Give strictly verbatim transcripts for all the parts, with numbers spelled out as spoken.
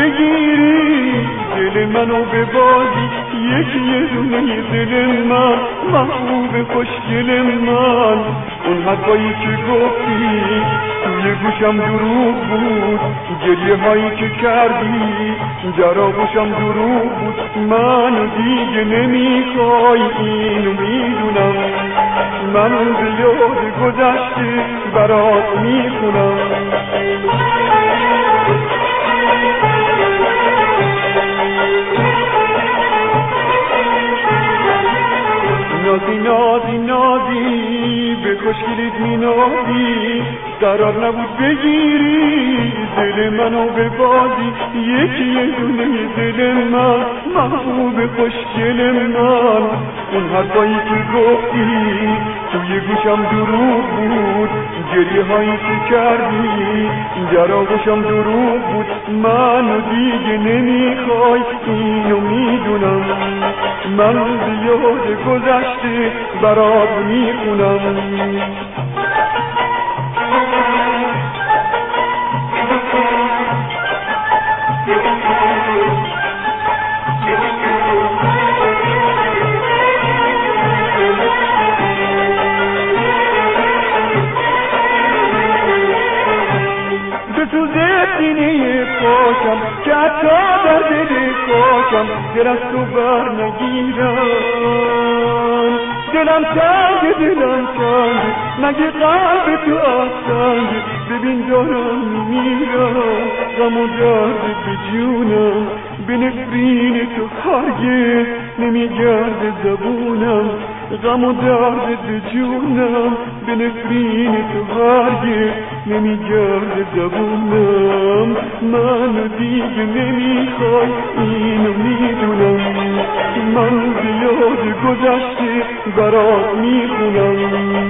بگیری دل منو به بازی، یکی یه دونه دل من، محبوب خوشگل من. اون حرفایی که گفتی توی گوشم دروغ بود، گریه هایی که کردی در آغوشم دروغ بود. منو دیگه نمیخوای اینو میدونم، من به یاد گذشته برات میخونم. نازی نازی نازی به خوشگلیت می نازی، قرار نبود بگیری دل منو به بازی، یکی یه دونه دل من، محبوب خوشگل من. اون حرفایی که گفتی توی گوشم دروغ بود، گریه هایی که کردی در آغوشم دروغ بود. منو دیگه نمیخوای اینو میدونم، من به یاد گذشته برات میخونم. سینه پاکم که حتی در دل خاکم دل از تو بر نگیرم. دلم تنگ دلم تنگ مگه قلب تو آسنگ، ببین دارم میمیرم غم و درد به جونم. به نفرین تو هرگز نمیگرده زبونم، غم و درد به جونم. به نفرین تو هرگز نمیگرده زبونم. منو دیگه نمیخوای اینو میدونم، من به یاد گذشته برات میخونم.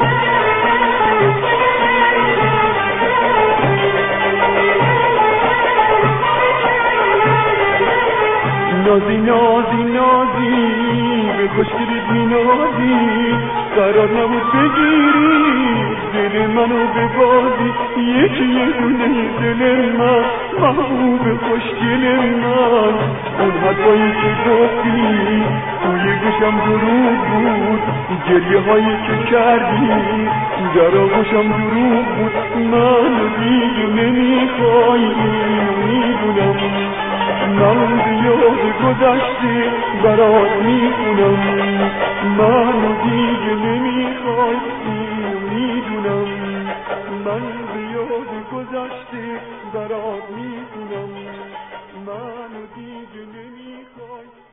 نازی نازی نازی به خوشگلیت می نازی، قرار نبود بگیری دل منو به بازی، یکی یه دونه دل من، محبوب خوشگل من. اون حرفایی که گفتی توی گوشم دروغ بود، گریه هایی که کردی در آغوشم دروغ بود. منو دیگه نمیخوای اینو میدونم، من به یاد گذشته برات میخونم. منو دیگه نمیخوای اینو میدونم، من به یاد گذشته برات میخونم. منو دیگه نمیخوای